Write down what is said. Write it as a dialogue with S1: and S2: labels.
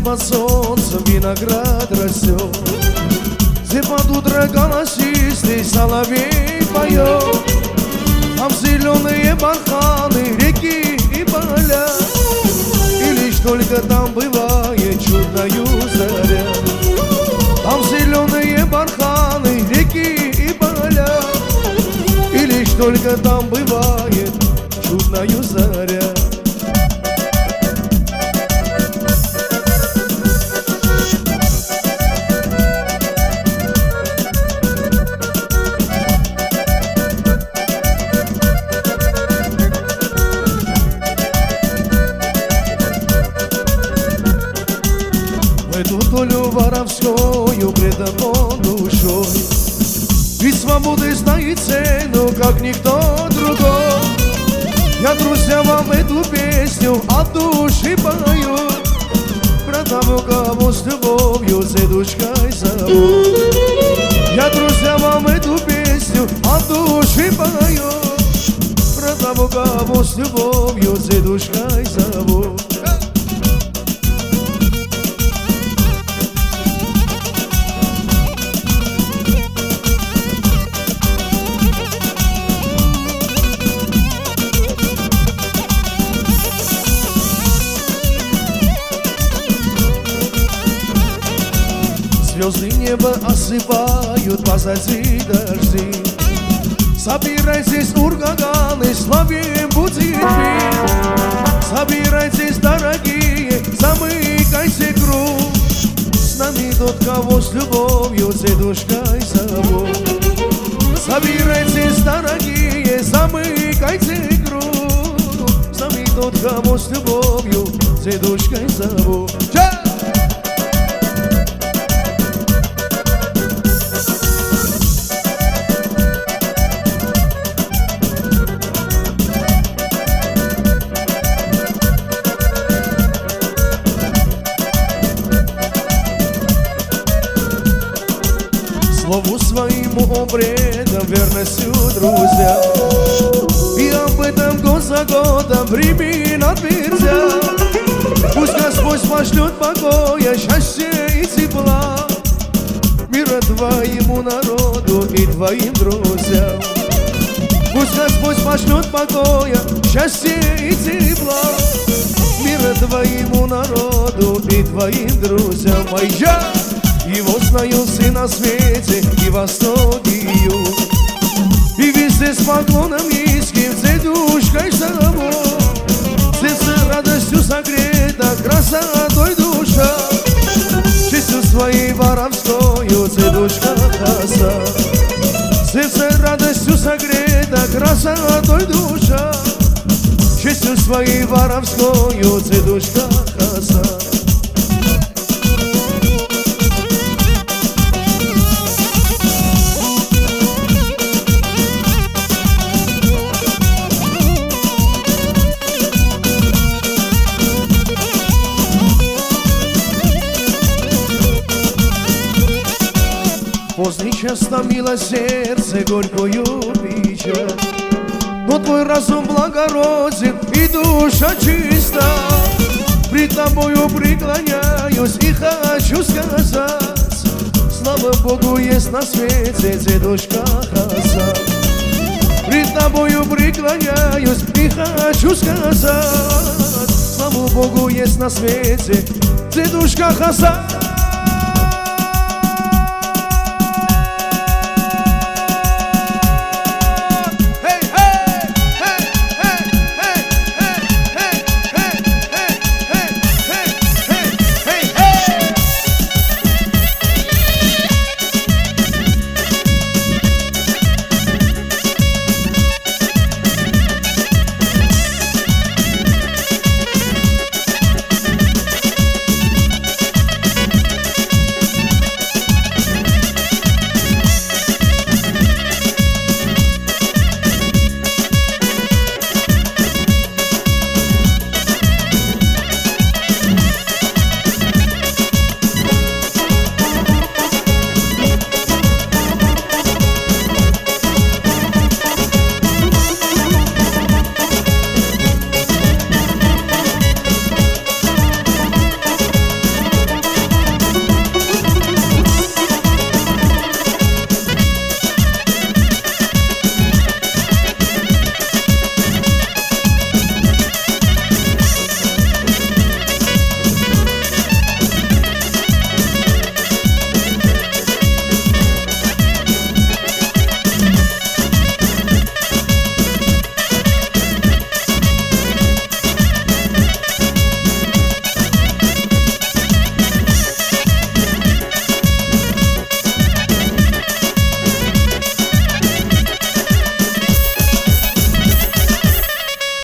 S1: под солнцем виноград растет, где под утро голосистый соловей поет. Там зеленые барханы, реки и поля, и лишь только там бывает чудною заря. Там зеленые барханы, реки и поля, и лишь только там бывает чудною заря. Эту долю воровскую преданной душой, ведь свободы знает цену, как никто другой. Я, друзья, вам эту песню от души пою, про того, кого с любовью дедушкой зовут. Я, друзья, вам эту песню от души пою, про того, кого с любовью дедушкой зовут. Звезды небо осыпают, позади дожди. Собирайтесь, ураганы, славим будет пир. Собирайтесь, дорогие, замыкайте круг. С нами тот, кого с любовью дедушкой зовут. Собирайтесь, дорогие, замыкайте круг. С нами тот, кого с любовью дедушкой зовут. Слову своему предам верностью, друзья, и об этом год за годом времена твердят. Пусть Господь пошлет покоя, счастья и тепла мира твоему народу и твоим друзьям. Пусть Господь пошлет покоя, счастья и тепла мира твоему народу и твоим друзьям. А я его знаю все на свете, и восток, и юг, и везде с поклоном низким дедушкой зовут. Сердце радостью согрето, красотой душа, честью своей воровскою дедушка Хасан. Сердце радостью согрето, красотой душа, честью своей воровскою дедушка Хасан. Поздний час томило сердце горькую печаль, но твой разум благороден и душа чиста. Пред тобою преклоняюсь и хочу сказать: слава Богу, есть на свете дедушка Хасан. Пред тобою преклоняюсь и хочу сказать: слава Богу, есть на свете дедушка Хасан.